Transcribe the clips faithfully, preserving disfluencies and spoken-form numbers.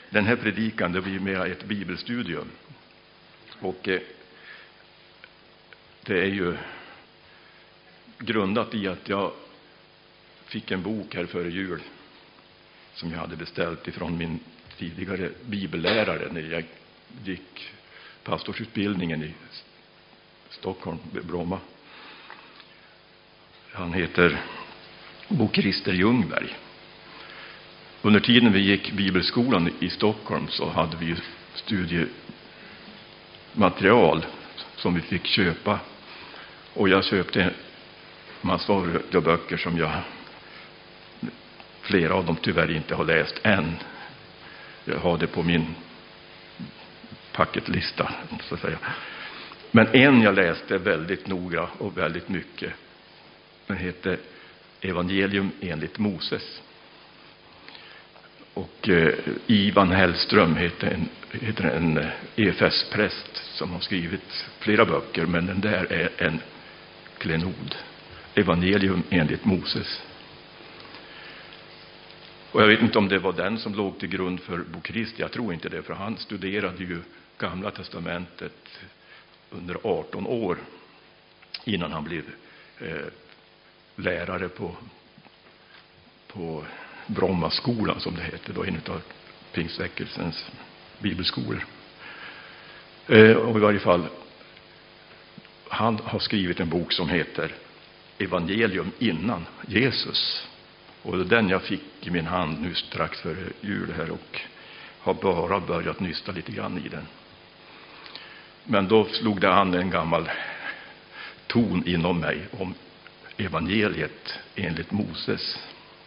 Den här predikan, det blir mer ett bibelstudium. Och eh, det är ju grundat i att jag fick en bok här före jul som jag hade beställt ifrån min tidigare bibellärare när jag gick pastorsutbildningen i Stockholm, Bromma. Han heter Bo Christer Ljungberg. Under tiden vi gick bibelskolan i Stockholm så hade vi ju studiematerial som vi fick köpa. Och jag köpte massor av böcker som jag, flera av dem tyvärr inte har läst än. Jag har det på min packetlista, så att säga. Men en jag läste väldigt noga och väldigt mycket. Den heter Evangelium enligt Moses. Och eh, Ivan Hellström heter en, heter en E F S-präst som har skrivit flera böcker. Men den där är en klenod. Evangelium enligt Moses. Och jag vet inte om det var den som låg till grund för Bo Christer. Jag tror inte det, för han studerade ju Gamla testamentet under arton år innan han blev eh, lärare på, på Brommaskolan, som det heter, då, en av Pingstväckelsens bibelskolor. Eh, och i varje fall, han har skrivit en bok som heter Evangelium innan Jesus. Och det är den jag fick i min hand nu strax före jul här och har bara börjat nysta lite grann i den. Men då slog det an en gammal ton inom mig om evangeliet enligt Moses.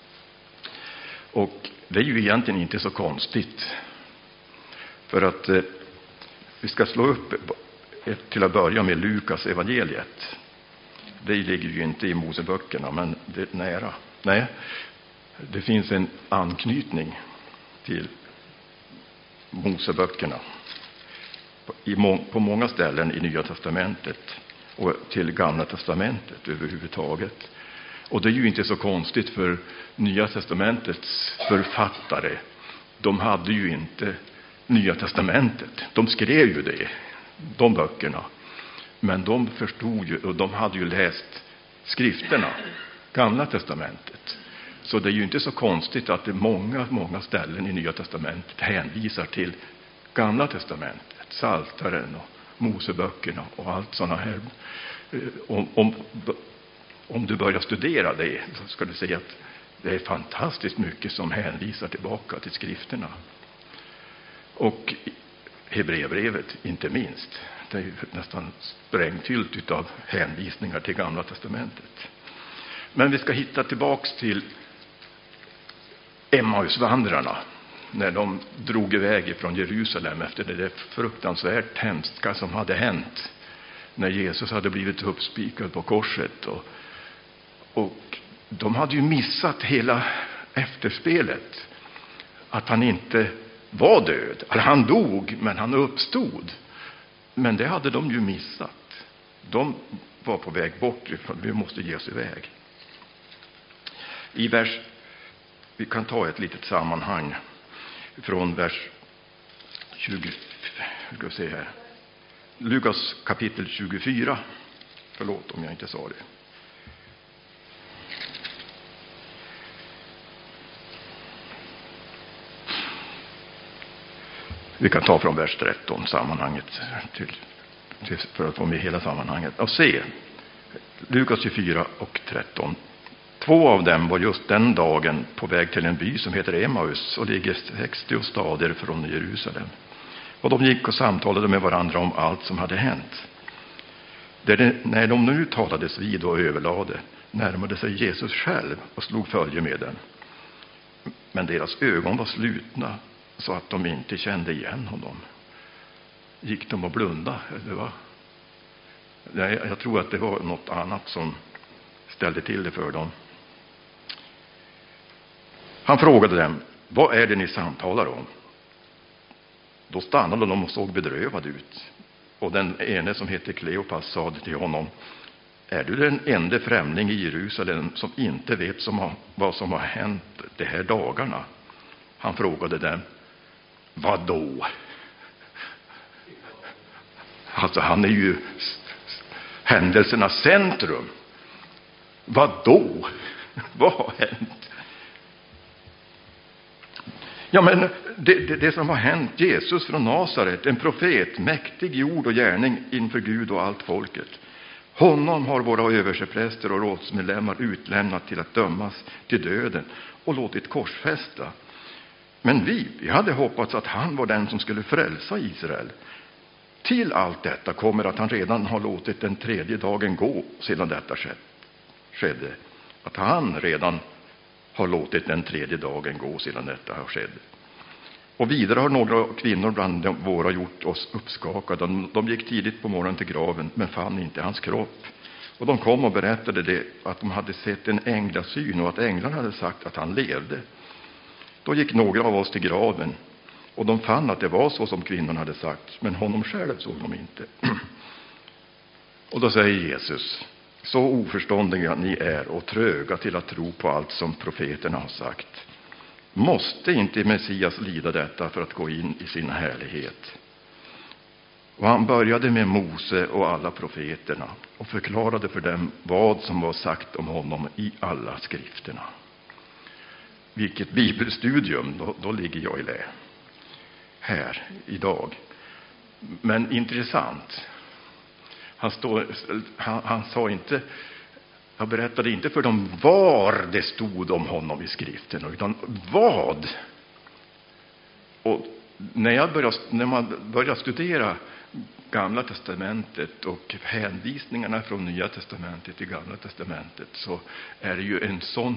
Och det är ju egentligen inte så konstigt. För att eh, vi ska slå upp ett, till att börja med Lukas evangeliet. Det ligger ju inte i Moseböckerna, men det är nära. Nej, det finns en anknytning till Moseböckerna i må- på många ställen i Nya testamentet och till Gamla testamentet överhuvudtaget. Och det är ju inte så konstigt, för Nya testamentets författare, de hade ju inte Nya testamentet. De skrev ju det, de böckerna. Men de förstod ju, och de hade ju läst skrifterna, Gamla testamentet. Så det är ju inte så konstigt att det många, många ställen i Nya testamentet hänvisar till Gamla testamentet, Psaltaren och Moseböckerna och allt sådana här. Om, om, om du börjar studera det så ska du se att det är fantastiskt mycket som hänvisar tillbaka till skrifterna. Och Hebreerbrevet inte minst. Det är ju nästan sprängfyllt utav hänvisningar till Gamla testamentet. Men vi ska hitta tillbaks till Emmausvandrarna när de drog iväg från Jerusalem efter det där fruktansvärt hemska som hade hänt när Jesus hade blivit uppspikad på korset. Och, och de hade ju missat hela efterspelet. Att han inte var död. Han dog, men han uppstod. Men det hade de ju missat. De var på väg bort ifrån. Vi måste ge oss iväg. I vers, vi kan ta ett litet sammanhang från vers tjugo, ska vi se här. Lukas kapitel tjugofyra. Förlåt om jag inte sa det. Vi kan ta från vers tretton sammanhanget till, till, för att få med hela sammanhanget. Och se, Lukas tjugofyra och tretton. Två av dem var just den dagen på väg till en by som heter Emmaus och ligger sextio stader från Jerusalem. Och de gick och samtalade med varandra om allt som hade hänt. Där när de nu talades vid och överlade närmade sig Jesus själv och slog följe med dem. Men deras ögon var slutna så att de inte kände igen honom. Gick de och blunda? Eller vad? Nej, jag tror att det var något annat som ställde till det för dem. Han frågade dem, vad är det ni samtalar om? Då stannade de och såg bedrövad ut. Och den ene som heter Kleopas sade till honom, är du den enda främling i Jerusalem som inte vet som har, vad som har hänt de här dagarna? Han frågade dem, vad då? Alltså han är ju händelsernas centrum. Vad då? Vad har hänt? Ja, men det, det, det som har hänt, Jesus från Nasaret, en profet, mäktig i ord och gärning inför Gud och allt folket. Honom har våra överstepräster och rådsmedlemmar utlämnat till att dömas till döden och låtit korsfästa. Men vi, vi hade hoppats att han var den som skulle frälsa Israel. Till allt detta kommer att han redan har låtit den tredje dagen gå sedan detta skedde. Att han redan har låtit den tredje dagen gå sedan detta har skett. Och vidare har några kvinnor bland våra gjort oss uppskakade. De gick tidigt på morgonen till graven men fann inte hans kropp. Och de kom och berättade det, att de hade sett en änglasyn och att änglarna hade sagt att han levde. Då gick några av oss till graven och de fann att det var så som kvinnorna hade sagt, men honom själv såg de inte. Och då säger Jesus: så oförståndiga ni är och tröga till att tro på allt som profeterna har sagt. Måste inte Messias lida detta för att gå in i sin härlighet? Och han började med Mose och alla profeterna och förklarade för dem vad som var sagt om honom i alla skrifterna. Vilket bibelstudium, då, då ligger jag i det här idag. Men intressant. Han, står, han, han sa inte, jag berättade inte för dem var det stod om honom i skriften, utan vad. Och när, jag började, när man börjar studera Gamla testamentet och hänvisningarna från Nya testamentet till Gamla testamentet, så är det ju en sån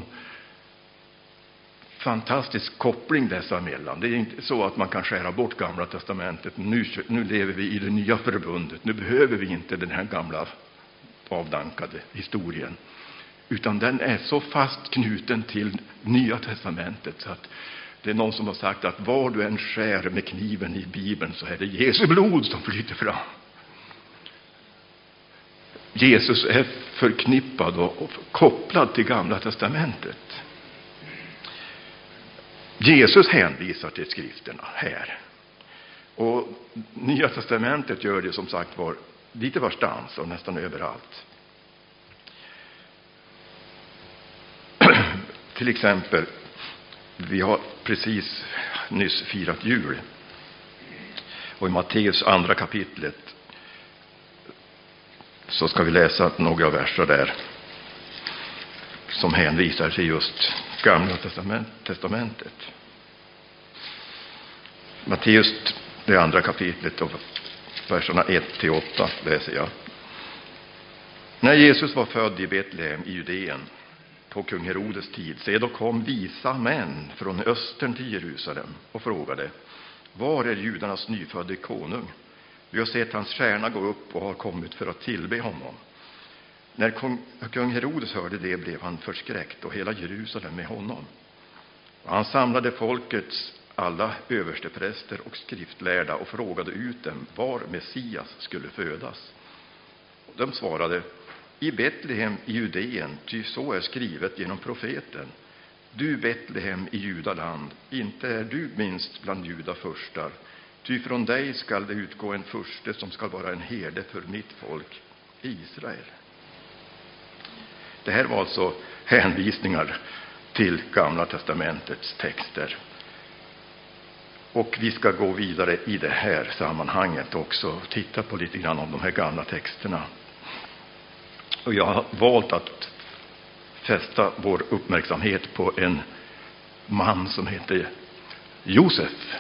fantastisk koppling dessa emellan. Det är inte så att man kan skära bort Gamla testamentet. Nu, nu lever vi i det nya förbundet. Nu behöver vi inte den här gamla avdankade historien. Utan den är så fast knuten till Nya testamentet så att det är någon som har sagt att var du än skär med kniven i Bibeln så är det Jesu blod som flyter fram. Jesus är förknippad och kopplad till Gamla testamentet. Jesus hänvisar till skrifterna här. Och Nya testamentet gör det som sagt var lite varstans och nästan överallt. Till exempel, vi har precis nyss firat jul. Och i Matteus andra kapitlet så ska vi läsa några verser där som hänvisar till just Gamla testamentet. Matteus, det andra kapitlet, och verserna ett till åtta läser jag. När Jesus var född i Betlehem i Judeen på kung Herodes tid, se då kom visa män från östern till Jerusalem och frågade: var är judarnas nyfödde konung? Vi har sett hans stjärna gå upp och har kommit för att tillbe honom. När kung Herodes hörde det blev han förskräckt och hela Jerusalem med honom. Och han samlade folkets alla överstepräster och skriftlärda och frågade ut dem var Messias skulle födas. Och de svarade: i Betlehem i Judeen, ty så är skrivet genom profeten. Du Betlehem i Judaland, inte är du minst bland Juda förstar, ty från dig skall det utgå en furste som skall vara en herde för mitt folk Israel. Det här var alltså hänvisningar till Gamla testamentets texter. Och vi ska gå vidare i det här sammanhanget också och titta på lite grann om de här gamla texterna. Och jag har valt att fästa vår uppmärksamhet på en man som heter Josef.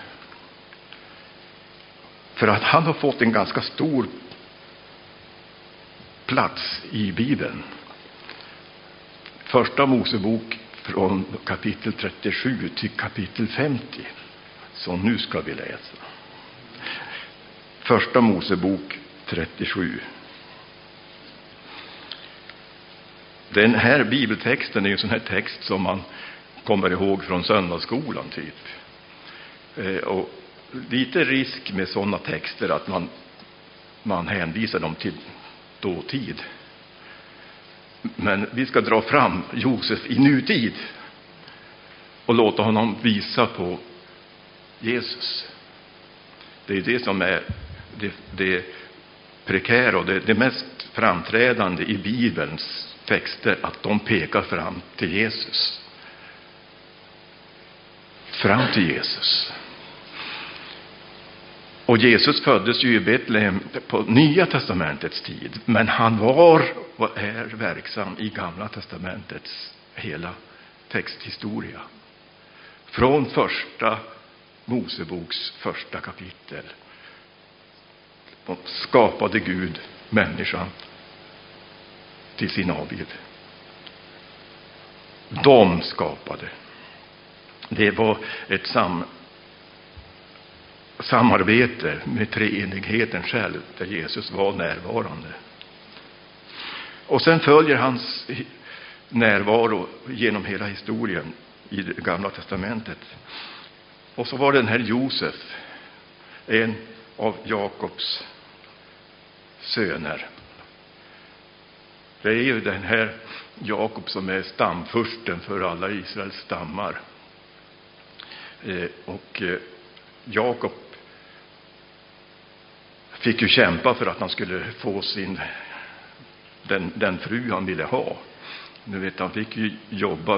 För att han har fått en ganska stor plats i Bibeln. Första Mosebok från kapitel trettiosju till kapitel femtio. Så nu ska vi läsa. Första Mosebok trettiosju. Den här bibeltexten är en sån här text som man kommer ihåg från söndagsskolan typ. Och lite risk med sådana texter att man, man hänvisar dem till dåtid. Men vi ska dra fram Josef i nutid och låta honom visa på Jesus. Det är det som är det, det prekära och det, det mest framträdande i Bibelns texter, att de pekar fram till Jesus. Fram till Jesus. Och Jesus föddes ju i Betlehem på Nya testamentets tid, men han var och är verksam i Gamla testamentets hela texthistoria. Från första Moseboks första kapitel skapade Gud människan till sin avbild. De skapade. Det var ett sam, samarbete med treenigheten själv, där Jesus var närvarande. Och sen följer hans närvaro genom hela historien i det Gamla testamentet. Och så var den här Josef, en av Jakobs söner. Det är ju den här Jakob som är stamfursten för alla Israels stammar. Eh, och eh, Jakob fick ju kämpa för att han skulle få sin den, den fru han ville ha. Nu vet han fick ju jobba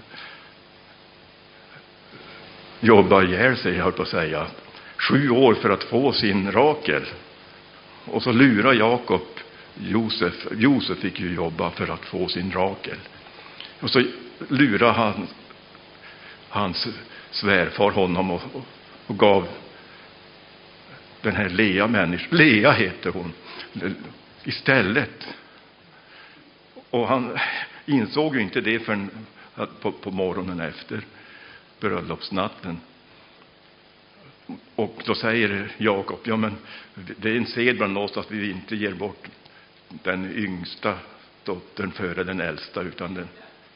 jobba ihjäl sig, jag höll på att säga, sju år för att få sin Rakel. Och så lurar Jakob Josef. Josef fick ju jobba för att få sin Rakel. Och så lurar han hans svärfar honom och, och, och gav den här Lea människan, Lea heter hon, istället. Och han insåg ju inte det förrän på, på morgonen efter bröllopsnatten. Och då säger Jakob, ja men det är en sed bland oss att vi inte ger bort den yngsta dottern före den äldsta, utan den.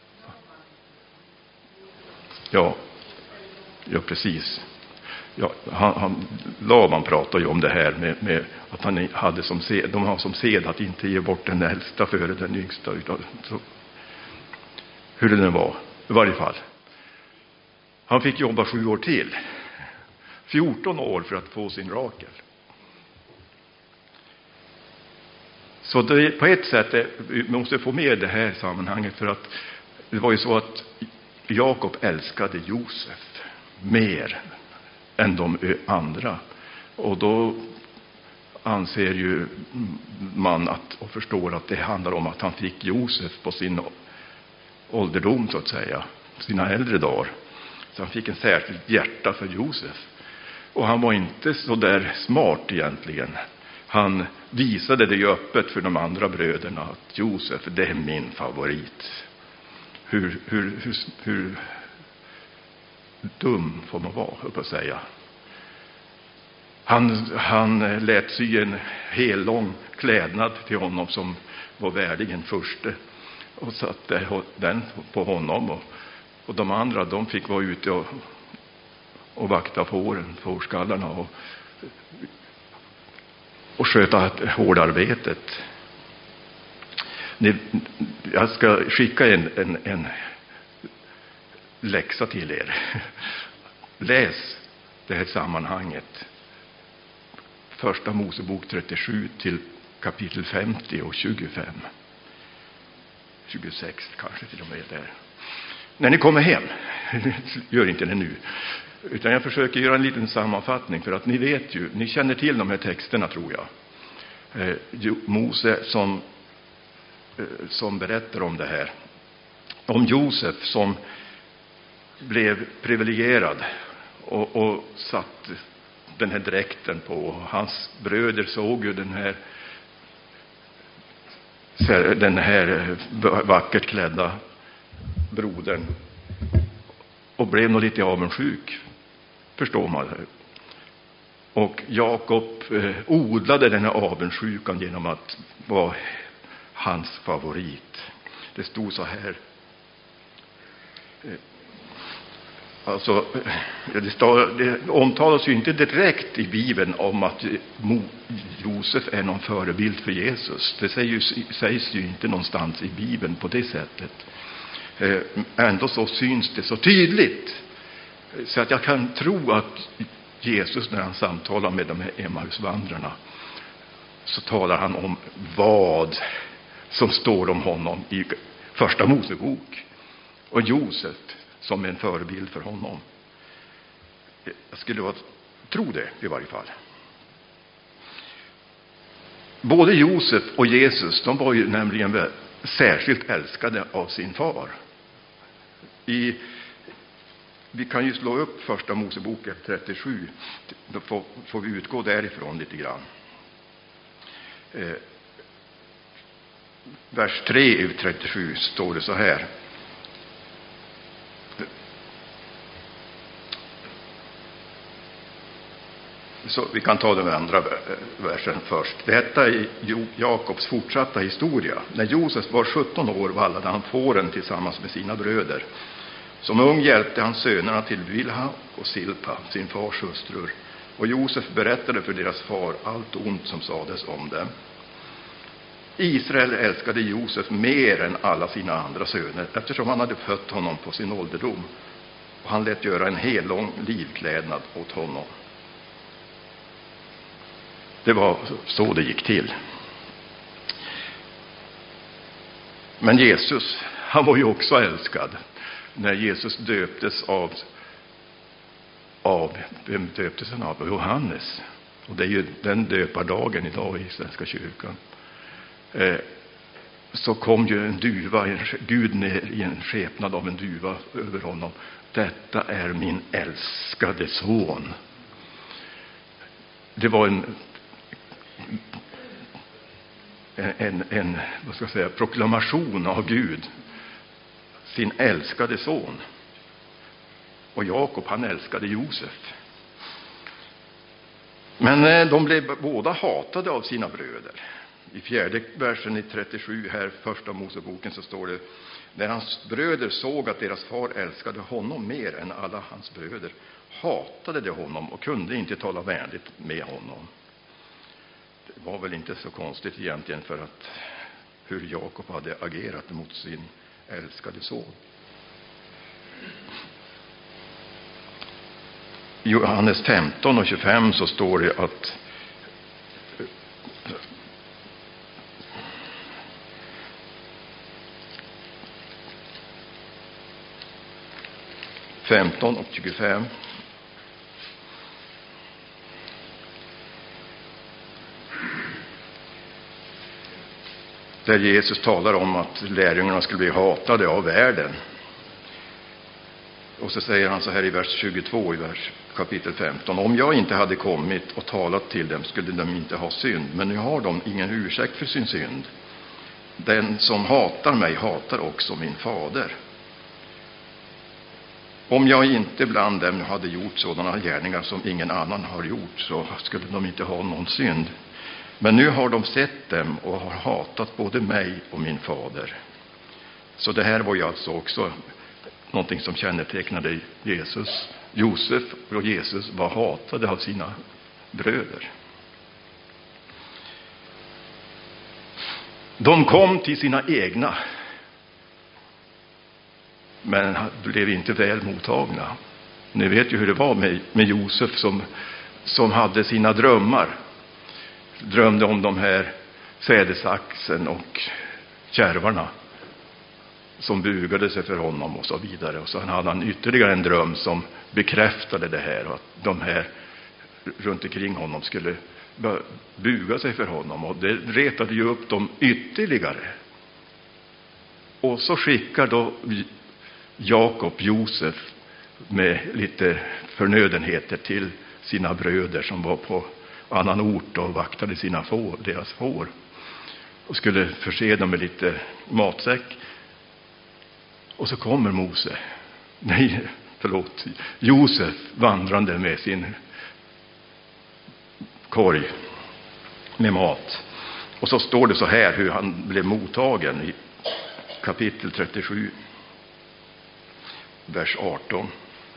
Ja, ja precis. Ja, han, han, Laban pratar ju om det här med, med att han hade som sed, de har som sed att inte ge bort den äldsta före den yngsta, utan så, hur det nu var i varje fall. Han fick jobba sju år till. fjorton år för att få sin Rakel. Så det, på ett sätt är, vi måste få med det här sammanhanget, för att det var ju så att Jakob älskade Josef mer än de andra. Och då anser ju man att, och förstår att det handlar om att han fick Josef på sin ålderdom, så att säga, sina äldre dagar. Så han fick en särskilt hjärta för Josef. Och han var inte så där smart egentligen. Han visade det ju öppet för de andra bröderna att Josef, det är min favorit. Hur, hur, hur, hur dum får man vara, höll på att säga. Han, han lät sy en hel lång klädnad till honom som var värdig en furste. Och satte den på honom. Och, och de andra, de fick vara ute och, och vakta fåren, fårskallarna. Och, och sköta hårdarbetet. Ni, jag ska skicka en, en, en läxa till er. Läs det här sammanhanget. Första Mosebok trettiosju till kapitel femtio och tjugofem. tjugosex kanske till och med där. När ni kommer hem, gör inte det nu, utan jag försöker göra en liten sammanfattning, för att ni vet ju, ni känner till de här texterna tror jag. Eh, Mose som, eh, som berättar om det här. Om Josef som blev privilegierad och, och satt den här dräkten på. Hans bröder såg ju den här den här vackert klädda brodern och blev nog lite avundsjuk, förstår man. Och Jakob eh, odlade den här avundsjukan genom att vara hans favorit. Det stod så här. Eh, alltså, det, stod, det omtalas ju inte direkt i Bibeln om att Josef är någon förebild för Jesus. Det sägs ju, sägs ju inte någonstans i Bibeln på det sättet. Ändå så syns det så tydligt, så att jag kan tro att Jesus, när han samtalar med de här Emmausvandrarna, så talar han om vad som står om honom i första Mosebok, och Josef som en förebild för honom. Jag skulle vara, tro det i varje fall. Både Josef och Jesus, de var ju nämligen särskilt älskade av sin far. I, vi kan ju slå upp första Mosebok trettiosju, då får, får vi utgå därifrån lite grann. Eh, vers tre i trettiosju står det så här. Så vi kan ta den andra versen först. Detta är Jakobs fortsatta historia. När Josef var sjutton år vallade han fåren tillsammans med sina bröder. Som ung hjälpte han sönerna till Bilha och Silpa, sin fars hustrur. Och Josef berättade för deras far allt ont som sades om dem. Israel älskade Josef mer än alla sina andra söner, eftersom han hade fött honom på sin ålderdom. Och han lät göra en hel lång livklädnad åt honom. Det var så det gick till. Men Jesus, han var ju också älskad. När Jesus döptes av, av vem döptes han av? Johannes. Och det är ju den döpardagen idag i Svenska kyrkan. Eh, så kom ju en duva, en, Gud ner i en skepnad av en duva över honom. Detta är min älskade son. Det var en En, en vad ska jag säga, proklamation av Gud, sin älskade son. Och Jakob, han älskade Josef. Men de blev båda hatade av sina bröder. I fjärde versen i trettiosju här, första Moseboken, så står det: när hans bröder såg att deras far älskade honom mer än alla hans bröder, hatade de honom och kunde inte tala vänligt med honom. Det var väl inte så konstigt egentligen, för att hur Jakob hade agerat mot sin älskade son. I Johannes femton och tjugofem så står det att femton och tjugofem. Där Jesus talar om att lärjungarna skulle bli hatade av världen. Och så säger han så här i vers tjugotvå i vers kapitel femton: om jag inte hade kommit och talat till dem skulle de inte ha synd, men nu har de ingen ursäkt för sin synd. Den som hatar mig hatar också min fader. Om jag inte bland dem hade gjort sådana gärningar som ingen annan har gjort, så skulle de inte ha någon synd. Men nu har de sett dem och har hatat både mig och min fader. Så det här var ju alltså också någonting som kännetecknade Jesus. Josef och Jesus var hatade av sina bröder. De kom till sina egna, men blev inte väl mottagna. Ni vet ju hur det var med, med Josef som, som hade sina drömmar. Drömde om de här sädesaxen och kärvarna som bugade sig för honom och så vidare. Och så hade han ytterligare en dröm som bekräftade det här, att de här runt omkring honom skulle buga sig för honom, och det retade ju upp dem ytterligare. Och så skickar då Jakob Josef med lite förnödenheter till sina bröder som var på annan ort och vaktade sina får, deras får, och skulle förse dem med lite matsäck. Och så kommer Mose, nej förlåt, Josef vandrande med sin korg med mat. Och så står det så här hur han blev mottagen i kapitel trettiosju, vers arton.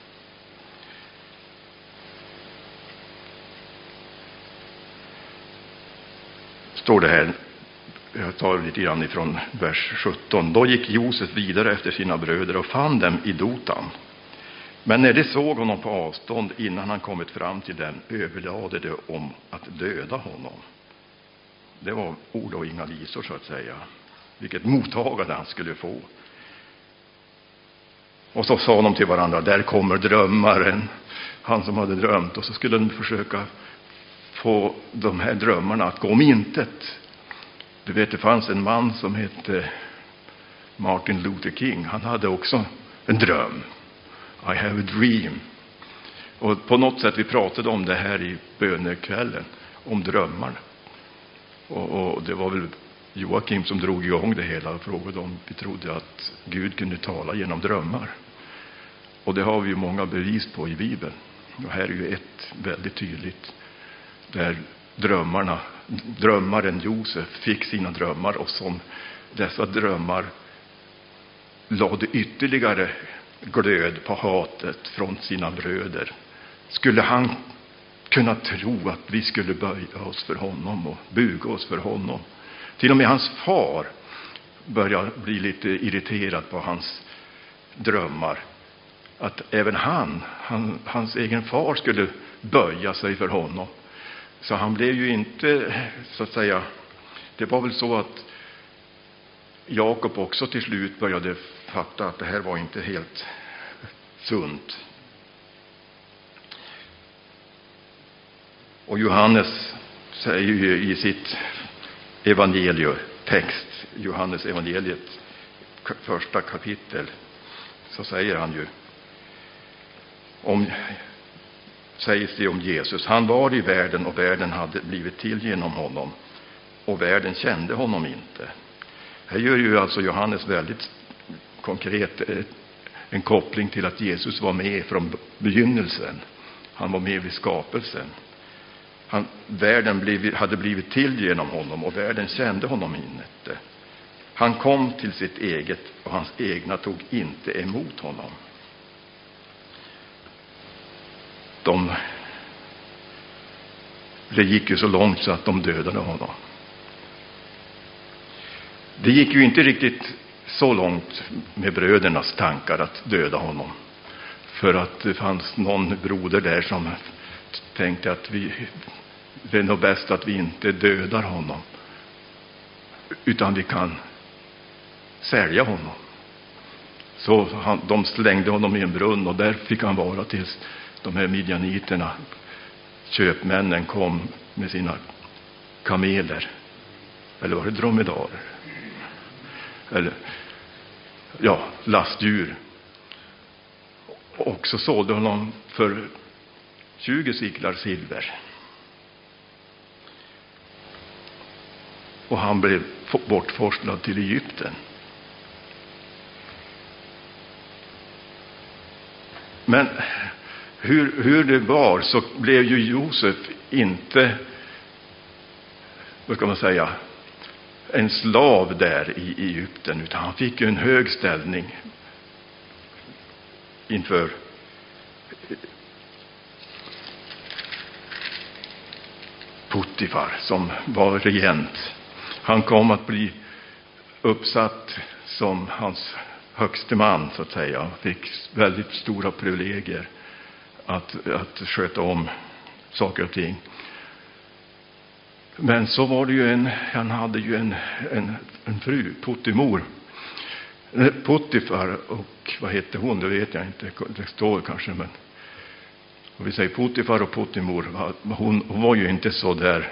Står det här, jag tar lite grann ifrån vers sjutton. Då gick Josef vidare efter sina bröder och fann dem i Dotan. Men när de såg honom på avstånd innan han kommit fram till dem, överlade de om att döda honom. Det var ord och inga visor, så att säga. Vilket mottagande han skulle få. Och så sa de till varandra, där kommer drömmaren, han som hade drömt. Och så skulle de försöka få de här drömmarna att gå om intet. Du vet, det fanns en man som hette Martin Luther King. Han hade också en dröm. I have a dream. Och på något sätt, vi pratade om det här i bönekvällen, om drömmar. Och, och det var väl Joakim som drog igång det hela och frågade om vi trodde att Gud kunde tala genom drömmar. Och det har vi ju många bevis på i Bibeln. Och här är ju ett väldigt tydligt, där drömmarna, drömmaren Josef fick sina drömmar, och som dessa drömmar lade ytterligare glöd på hatet från sina bröder. Skulle han kunna tro att vi skulle böja oss för honom och buga oss för honom? Till och med hans far börjar bli lite irriterad på hans drömmar. Att även han, han, hans egen far skulle böja sig för honom. Så han blev ju inte, så att säga, det var väl så att Jakob också till slut började fatta att det här var inte helt sunt. Och Johannes säger ju i sitt evangelietext, Johannes evangeliet första kapitel, så säger han ju om, sägs det om Jesus, han var i världen och världen hade blivit till genom honom och världen kände honom inte. Här gör ju alltså Johannes väldigt konkret en koppling till att Jesus var med från begynnelsen. Han var med vid skapelsen. Han, världen blev, hade blivit till genom honom och världen kände honom inte. Han kom till sitt eget och hans egna tog inte emot honom. De, det gick ju så långt så att de dödade honom. Det gick ju inte riktigt så långt med brödernas tankar att döda honom. För att det fanns någon broder där som tänkte att vi, det är nog bäst att vi inte dödar honom, utan vi kan sälja honom. Så han, de slängde honom i en brunn och där fick han vara tills de här midjaniterna, köpmännen, kom med sina kameler. Eller var det dromedarer? Eller, ja, lastdjur. Och så sålde honom för tjugo siklar silver. Och han blev bortforslad till Egypten. Men hur, hur det var, så blev ju Josef inte, vad ska man säga, en slav där i Egypten, utan han fick ju en hög ställning inför Potifar som var regent. Han kom att bli uppsatt som hans högste man, så att säga. Han fick väldigt stora privilegier att, att sköta om saker och ting. Men så var det ju en, han hade ju en, en, en fru, Potifar. Potifar, och vad hette hon, det vet jag inte, det står kanske, men och vi säger Potifar och Potifar, hon, hon var ju inte så där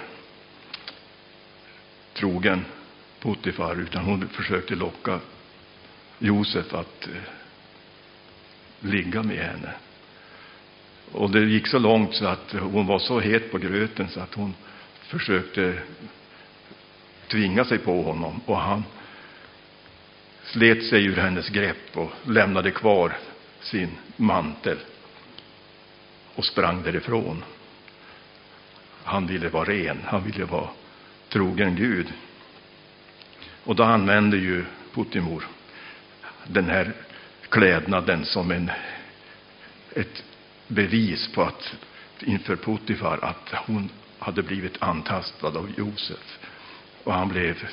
trogen Potifar, utan hon försökte locka Josef att eh, ligga med henne. Och det gick så långt så att hon var så het på gröten så att hon försökte tvinga sig på honom, och han slet sig ur hennes grepp och lämnade kvar sin mantel och sprang därifrån. Han ville vara ren, han ville vara trogen Gud. Och då använde ju Potifar den här klädnaden som en, ett bevis på att inför Potifar att hon hade blivit antastad av Josef. Och han blev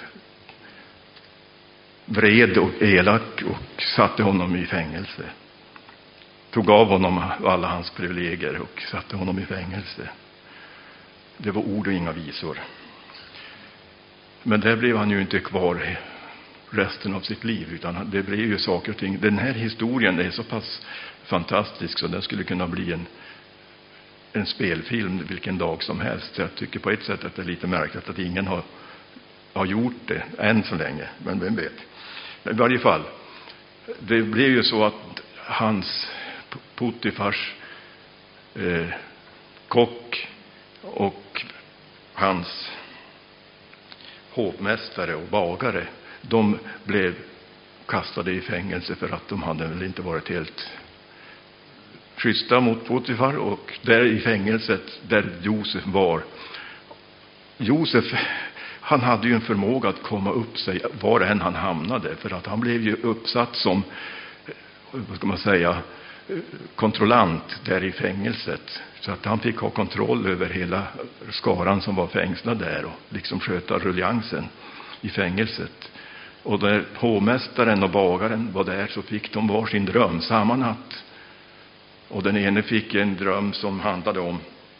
vred och elak och satte honom i fängelse. tog av honom alla hans privilegier och satte honom i fängelse. Det var ord och inga visor. Men där blev han ju inte kvar resten av sitt liv, utan det blev ju saker och ting. Den här historien är så pass fantastisk så den skulle kunna bli en, en spelfilm vilken dag som helst. Jag tycker på ett sätt att det är lite märkligt att ingen har, har gjort det än så länge, men vem vet. I varje fall, det blev ju så att hans Potifars eh, kock och hans hovmästare och bagare, de blev kastade i fängelse för att de hade väl inte varit helt schyssta mot Potifar. Och där i fängelset där Josef var, Josef, han hade ju en förmåga att komma upp sig var än han hamnade, för att han blev ju uppsatt som, vad ska man säga, kontrollant där i fängelset, så att han fick ha kontroll över hela skaran som var fängslad där och liksom sköta ruljansen i fängelset. Och när hovmästaren och bagaren var där så fick de var sin dröm samma natt. Och den ene fick en dröm som handlade om,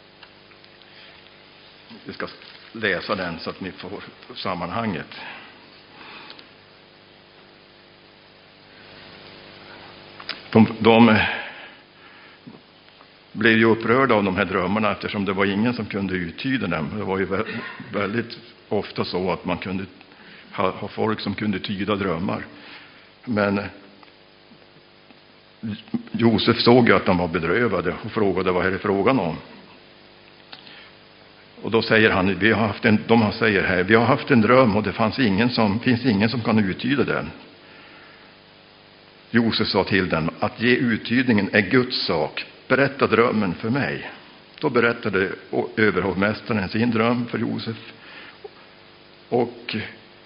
vi ska läsa den så att ni får sammanhanget. De, de blev ju upprörda av de här drömmarna eftersom det var ingen som kunde uttyda dem. Det var ju väldigt ofta så att man kunde ha, ha folk som kunde tyda drömmar. Men Josef såg ju att de var bedrövade och frågade vad är det frågan om. Och då säger han, vi har haft en, de säger här, vi har haft en dröm och det fanns ingen som, finns ingen som kan uttyda den. Josef sa till dem, att ge uttydningen är Guds sak. Berätta drömmen för mig. Då berättade överhovmästaren sin dröm för Josef. Och,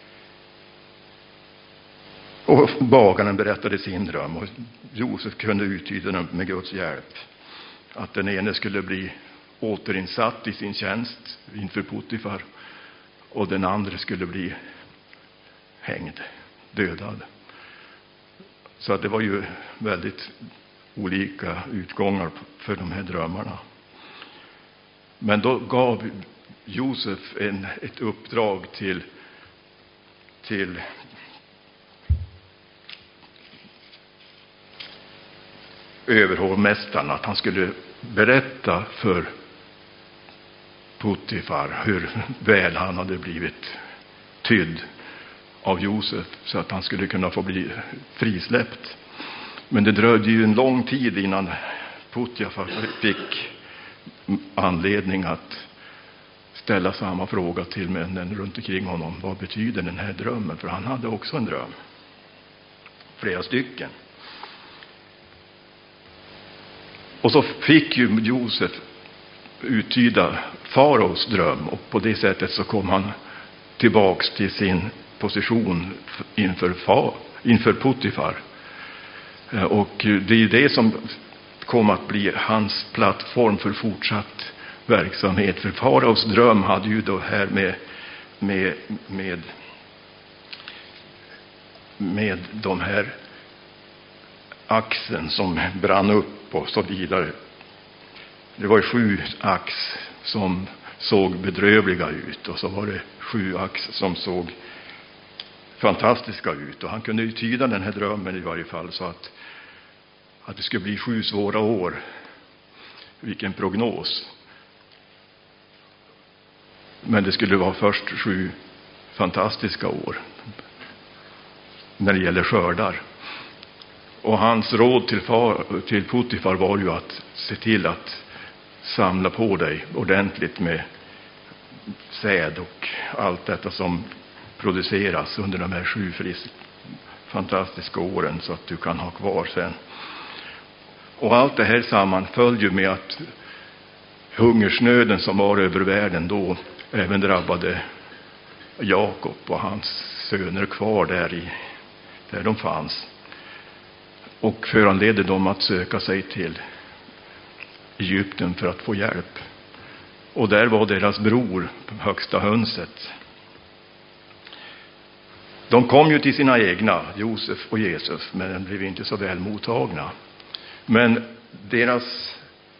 och bagaren berättade sin dröm. Och Josef kunde uttyda den med Guds hjälp. Att den ene skulle bli återinsatt i sin tjänst inför Potifar. Och den andra skulle bli hängd, dödad. Så att det var ju väldigt olika utgångar för de här drömmarna. Men då gav Josef en, ett uppdrag till, till överhovmästaren att han skulle berätta för Potifar hur väl han hade blivit tydd av Josef så att han skulle kunna få bli frisläppt. Men det dröjde ju en lång tid innan Potifar fick anledning att ställa samma fråga till männen runt omkring honom. Vad betyder den här drömmen? För han hade också en dröm. Flera stycken. Och så fick ju Josef uttyda faraos dröm. Och på det sättet så kom han tillbaks till sin position inför, far, inför Potifar. Och det är det som kom att bli hans plattform för fortsatt verksamhet. För faraos dröm hade ju då här med, med, med, med de här axen som brann upp och så vidare. Det var sju ax som såg bedrövliga ut och så var det sju ax som såg fantastiska ut. Och han kunde ju tyda den här drömmen i varje fall så att, att det skulle bli sju svåra år. Vilken prognos. Men det skulle vara först sju fantastiska år när det gäller skördar. Och hans råd till, far, till Potifar var ju att se till att samla på dig ordentligt med säd och allt detta som produceras under de här sju frisk, fantastiska åren så att du kan ha kvar sen. Och allt det här sammanföll ju med att hungersnöden som var över världen då även drabbade Jakob och hans söner kvar där, i, där de fanns. Och föranledde dem att söka sig till Egypten för att få hjälp. Och där var deras bror, högsta hönset. De kom ju till sina egna, Josef och Jesus, men de blev inte så väl mottagna. Men deras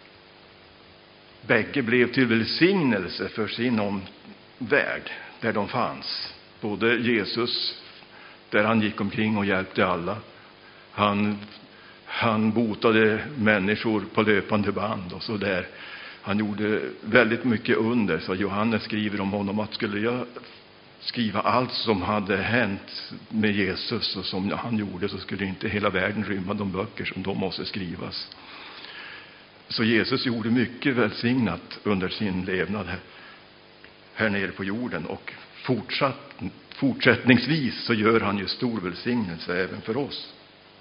bägge blev till välsignelse för sin omvärld där de fanns. Både Jesus, där han gick omkring och hjälpte alla. Han, han botade människor på löpande band och så där. Han gjorde väldigt mycket under, så Johannes skriver om honom att skulle jag skriva allt som hade hänt med Jesus och som han gjorde, så skulle inte hela världen rymma de böcker som då måste skrivas. Så Jesus gjorde mycket välsignat under sin levnad här, här nere på jorden, och fortsatt, fortsättningsvis så gör han ju stor välsignelse även för oss.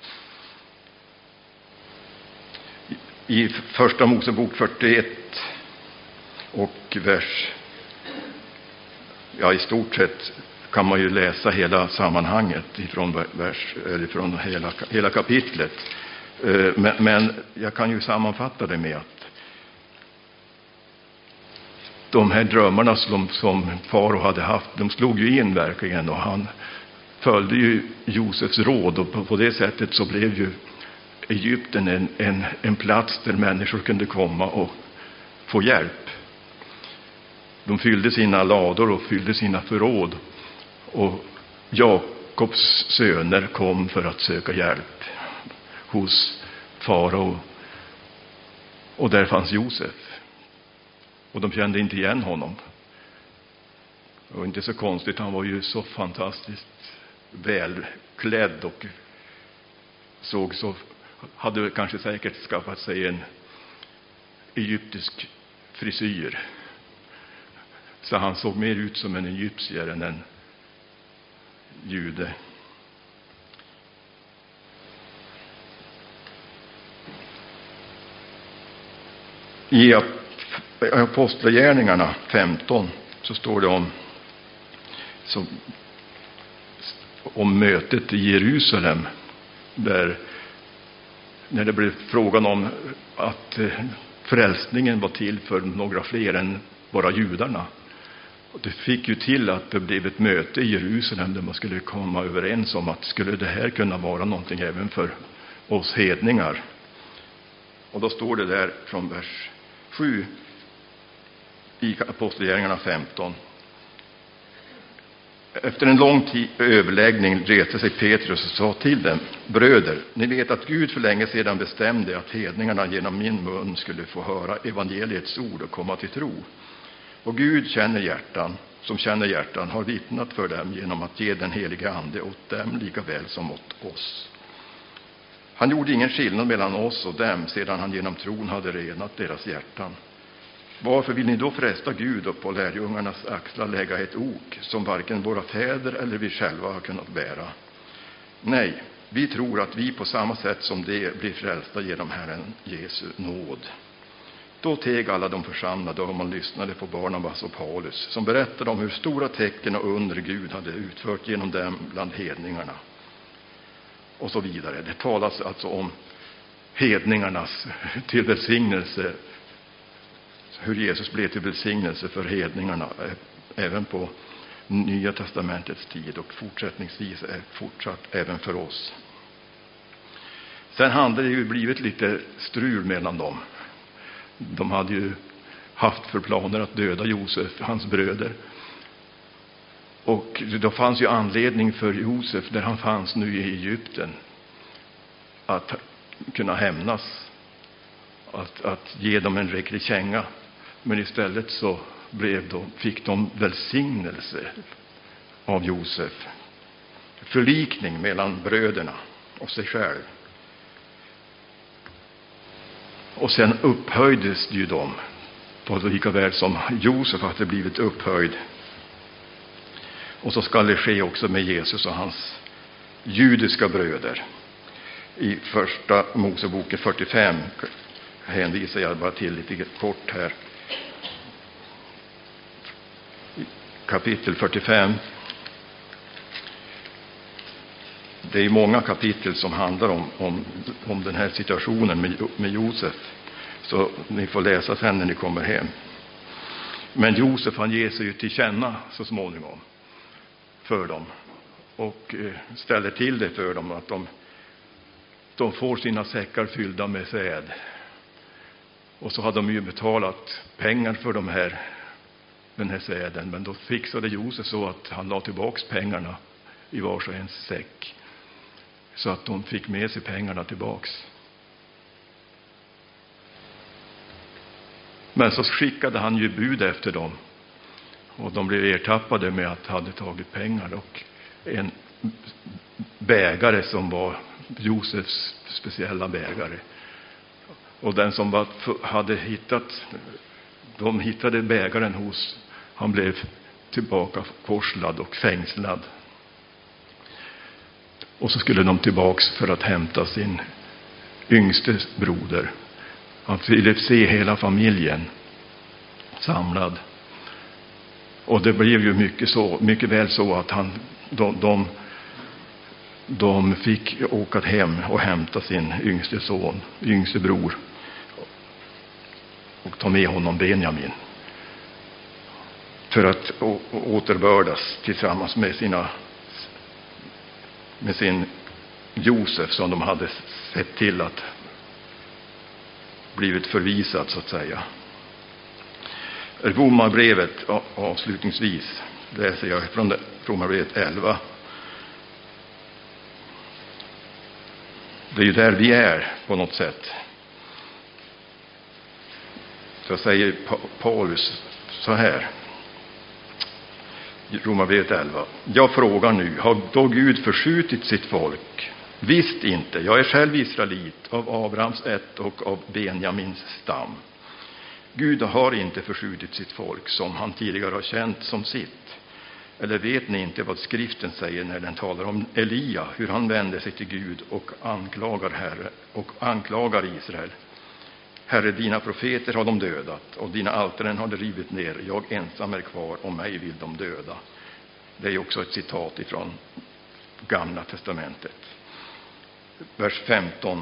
I första Mosebok fyrtioett och vers, ja i stort sett kan man ju läsa hela sammanhanget ifrån vers, eller från hela, hela kapitlet. Men, men jag kan ju sammanfatta det med att de här drömmarna som, som farao hade haft, de slog ju in verkligen, och han följde ju Josefs råd, och på, på det sättet så blev ju Egypten en, en, en plats där människor kunde komma och få hjälp. De fyllde sina lador och fyllde sina förråd, och Jakobs söner kom för att söka hjälp hos farao, och där fanns Josef, och de kände inte igen honom. Och inte så konstigt, han var ju så fantastiskt välklädd och såg så, hade kanske säkert skaffat sig en egyptisk frisyr, så han såg mer ut som en egyptier än en jude. I Apostlagärningarna femton så står det om, så, om mötet i Jerusalem, där när det blev frågan om att frälsningen var till för några fler än bara judarna. Och det fick ju till att det blev ett möte i Jerusalem där man skulle komma överens om att skulle det här kunna vara någonting även för oss hedningar. Och då står det där från vers sju i Apostlagärningarna femton. Efter en lång tid överläggning reste sig Petrus och sa till dem: bröder, ni vet att Gud för länge sedan bestämde att hedningarna genom min mun skulle få höra evangeliets ord och komma till tro. Och Gud känner hjärtan, som känner hjärtan har vittnat för dem genom att ge den heliga ande åt dem lika väl som åt oss. Han gjorde ingen skillnad mellan oss och dem sedan han genom tron hade renat deras hjärtan. Varför vill ni då fresta Gud och på lärjungarnas axlar lägga ett ok som varken våra fäder eller vi själva har kunnat bära? Nej, vi tror att vi på samma sätt som det blir frälsta genom Herren Jesu nåd. Då teg alla de församlade och man lyssnade på Barnabas och Paulus, som berättade om hur stora tecken och under Gud hade utfört genom dem bland hedningarna. Och så vidare. Det talas alltså om hedningarnas till välsignelse, hur Jesus blev till välsignelse för hedningarna även på Nya testamentets tid, och fortsättningsvis är fortsatt även för oss. Sen hade det ju blivit lite strul mellan dem. De hade ju haft för planer att döda Josef, hans bröder. Och då fanns ju anledning för Josef, där han fanns nu i Egypten, att kunna hämnas, att, att ge dem en riktig känga. Men istället så blev de, fick de välsignelse av Josef. Förlikning mellan bröderna och sig själv. Och sen upphöjdes ju de, på lika väl som Josef hade blivit upphöjd. Och så ska det ske också med Jesus och hans judiska bröder. I första Moseboken fyrtiofem hänvisar jag bara till lite kort här. Kapitel fyrtiofem. Det är många kapitel som handlar om, om, om den här situationen med, med Josef. Så ni får läsa sen när ni kommer hem. Men Josef, han ger sig ju till känna så småningom för dem. Och eh, ställer till det för dem att de, de får sina säckar fyllda med säd. Och så hade de ju betalat pengar för de här, den här säden. Men då fixade Josef så att han la tillbaks pengarna i vars och ens säck. Så att de fick med sig pengarna tillbaks. Men så skickade han ju bud efter dem. Och de blev ertappade med att hade tagit pengar. Och en bägare som var Josefs speciella bägare. Och den som var, hade hittat, de hittade bägaren hos, han blev tillbaka korslad och fängslad. Och så skulle de tillbaks för att hämta sin yngste broder. Han ville se hela familjen samlad. Och det blev ju mycket, så, mycket väl så att han, de, de, de fick åka hem och hämta sin yngste son, yngste bror. Och ta med honom Benjamin. För att å, återbördas tillsammans med sina med sin Josef som de hade sett till att blivit förvisad så att säga. Romarbrevet avslutningsvis läser jag från Romarbrevet elva. Det är ju där vi är på något sätt. Så säger Paulus så här. Romarbrevet elva. Jag frågar nu, har då Gud förskjutit sitt folk? Visst inte. Jag är själv israelit av Abrahams ett och av Benjamins stam. Gud har inte förskjutit sitt folk som han tidigare har känt som sitt. Eller vet ni inte vad skriften säger när den talar om Elia, hur han vände sig till Gud och anklagar Herre och anklagar Israel? Herre, dina profeter har de dödat och dina altaren har de rivit ner. Jag ensam är kvar och mig vill de döda. Det är också ett citat ifrån Gamla testamentet. Vers femton.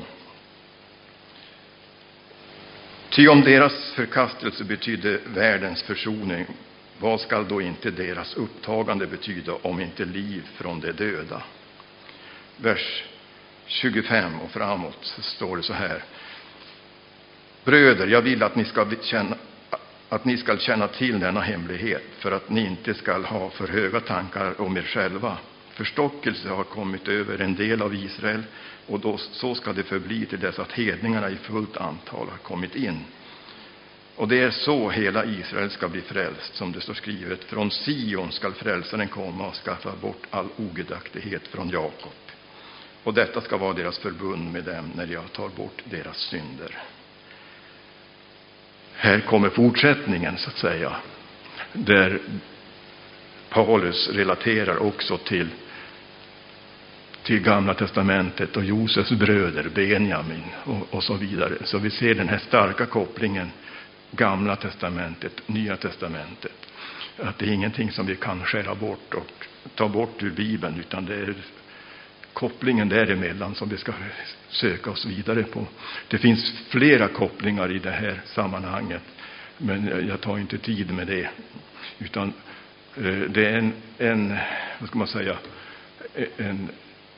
Ty om deras förkastelse betydde världens försoning, vad skall då inte deras upptagande betyda om inte liv från de döda? Vers tjugofem och framåt står det så här. Bröder, jag vill att ni ska känna, att ni ska känna till denna hemlighet, för att ni inte ska ha för höga tankar om er själva. Förstockelse har kommit över en del av Israel, och då, så ska det förbli till dess att hedningarna i fullt antal har kommit in. Och det är så hela Israel ska bli frälst, som det står skrivet. Från Sion ska frälsaren komma och skaffa bort all ogudaktighet från Jakob. Och detta ska vara deras förbund med dem när jag tar bort deras synder. Här kommer fortsättningen så att säga, där Paulus relaterar också till, till Gamla testamentet och Josefs bröder, Benjamin och, och så vidare. Så vi ser den här starka kopplingen, Gamla testamentet, Nya testamentet. Att det är ingenting som vi kan skära bort och ta bort ur Bibeln, utan det är kopplingen däremellan som vi ska söka oss vidare på. Det finns flera kopplingar i det här sammanhanget, men jag tar inte tid med det, utan det är en, en vad ska man säga, en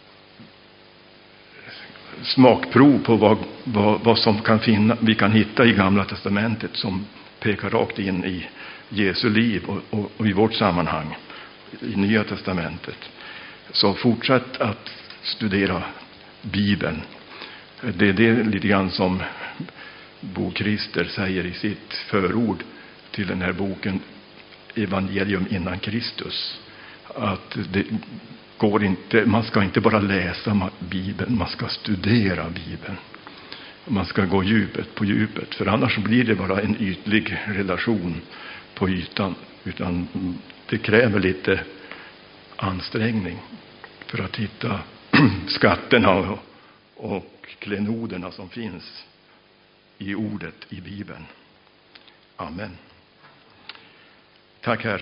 smakprov på vad, vad, vad som kan finna, vi kan hitta i Gamla testamentet som pekar rakt in i Jesu liv och, och, och i vårt sammanhang i Nya testamentet. Så fortsätt att studera Bibeln. Det är det lite grann som Bo Krister säger i sitt förord till den här boken Evangelium innan Kristus. Att det går inte, man ska inte bara läsa Bibeln, man ska studera Bibeln. Man ska gå djupet på djupet, för annars blir det bara en ytlig relation på ytan. Utan det kräver lite ansträngning för att hitta skatterna och, och klenoderna som finns i ordet i Bibeln. Amen. Tack Herre.